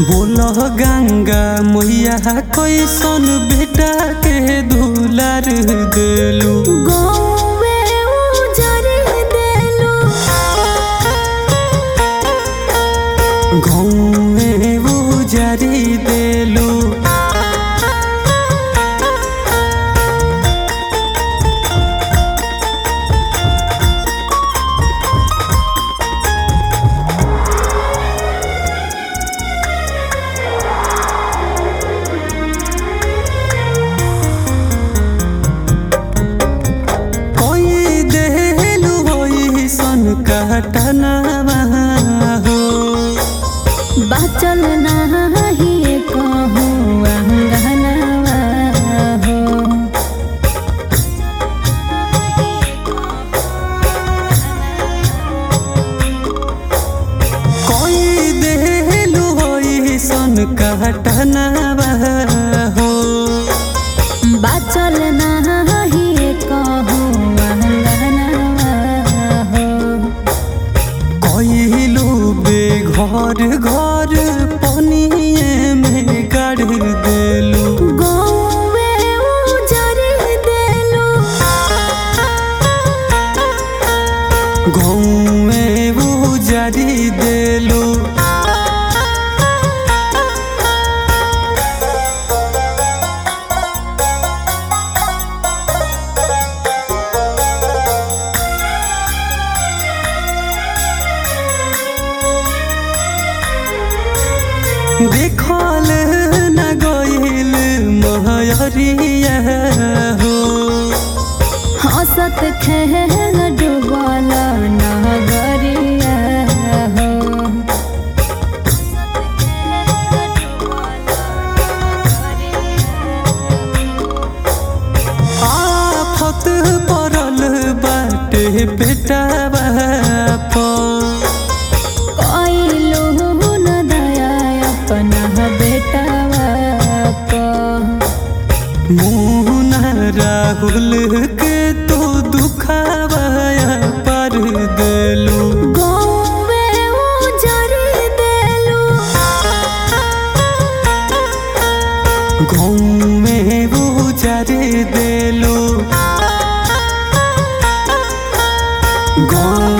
बोलो गंगा मैया कैसन बेटा के दुलार देलू गौवे उजारी देलू गौवे उजारी देलू कटनवा हो बाचल नाही कहूँ अंगनवा हो कोई देलू होई सन कटनवा हो बाचल नाही कहूँ घर घर पनिए में गाड़ देलू गौवे उजारी देलू गौवे उजारी देलू देखल न गइल महरिया हो हंसत खेल डूबल नगरिया हो आफत पड़ल बाटे बेटा बाप राहुल के तो दुखावाया पर देलू गौवे उजारी देलू गौवे उजारी देलू गौ